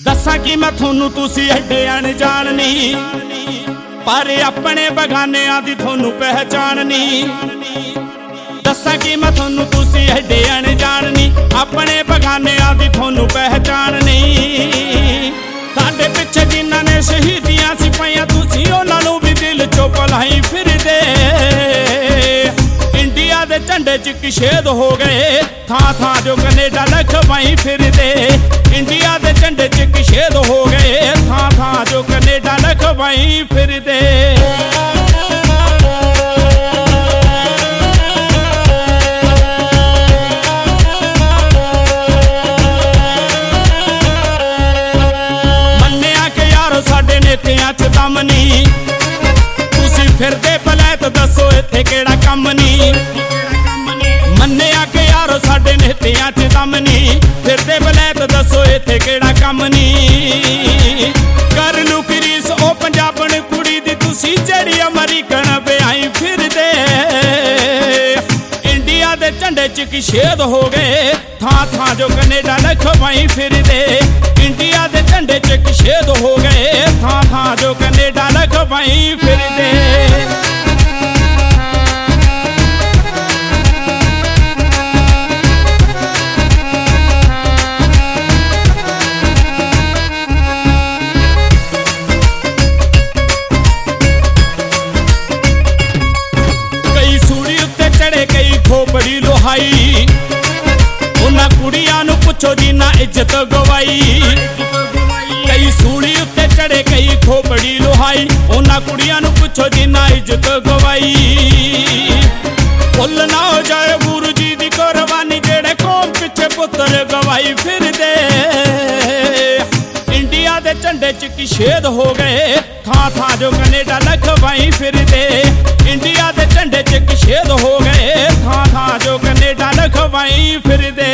दसा कि मैं थोनू तुसी एडे अनजान नहीं, पर अपने बगानियां दी थोनू पहचान नहीं। दसा कि मैं थोनू तुसी एडे अनजान नहीं, अपने बगानियां दी थोनू पहचान नहीं। साडे पिछे जिन्हां ने शहीदियां सिपाहियां तुसी उन्हां नूं भी दिल चों भुलाई फिरदे। इंडिया दे झंडे च किशेद हो गए, थां थां जो कनेडा लखवाई फिरदे। इंडिया दे झंडे च किशेद हो गए, थां थां जो कनेडा लखवाई फिरदे। मन्निया के यारो साडे नेतियां च दम नहीं, तुसी फिरदे बलैत दसो इत्थे केड़ा कम नहीं। मन्निया के यारो साडे नेतियां च दम नहीं, फिरदे बलैत दसो इत्थे केड़ा कम नहीं। कर लू करीस ओ पंजाबण कुड़ी दी तुसी जेड़ी अमरीकन ब्याही फिरदे। इंडिया दे झंडे च किशेद हो गए, थां थां जो कनेडा लखवाई फिरदे। इंडिया दे झंडे च किशेद हो गए, थां थां जो कनेडा लखवाई फिरदे। खोपड़ी लोहाई उन्हां कुड़ियां नूं पुछो जिन्हां इज्जत गवाई। कई सूली उत्ते चढ़े कई खोपड़ी लोहाई, उन्हां कुड़ियां नूं पुछो जिन्हां इज्जत गवाई। भुल ना हो जाए गुरु जी दी कुर्बानी जेड़े कौम पिछे पुत्र गवाई फिरदे। इंडिया दे झंडे च किशेद हो गए, थां थां जो कनेडा लखवाई फिरदे। इंडिया दे झंडे च किशेद हो गए, थां थां जो कनेडा लखवाई फिरदे।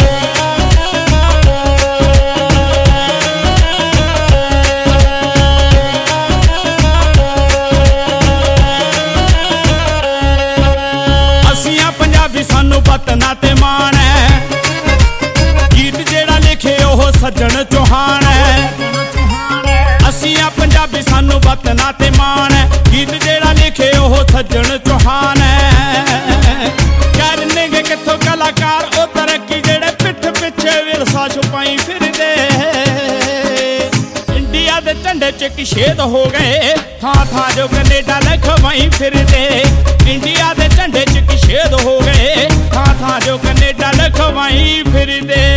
असियां पंजाबी सानू वतना ते मान है, गीत जेड़ा लिखे ओह सज्जन चौहान है। असियां पंजाबी सानू वतना ते मान है, गीत जेड़ा लिखे ओह सज्जन चौहान है। करनगे कित्थों कलाकार ओ तरक्की जेड़े पिठ पिछे विरसा छुपाई फिरदे। इंडिया दे झंडे च किशेद हो गए, थां थां जो कनेडा लखवाई फिरदे। इंडिया दे झंडे च किशेद हो गए, थां थां जो कनेडा लखवाई फिरदे।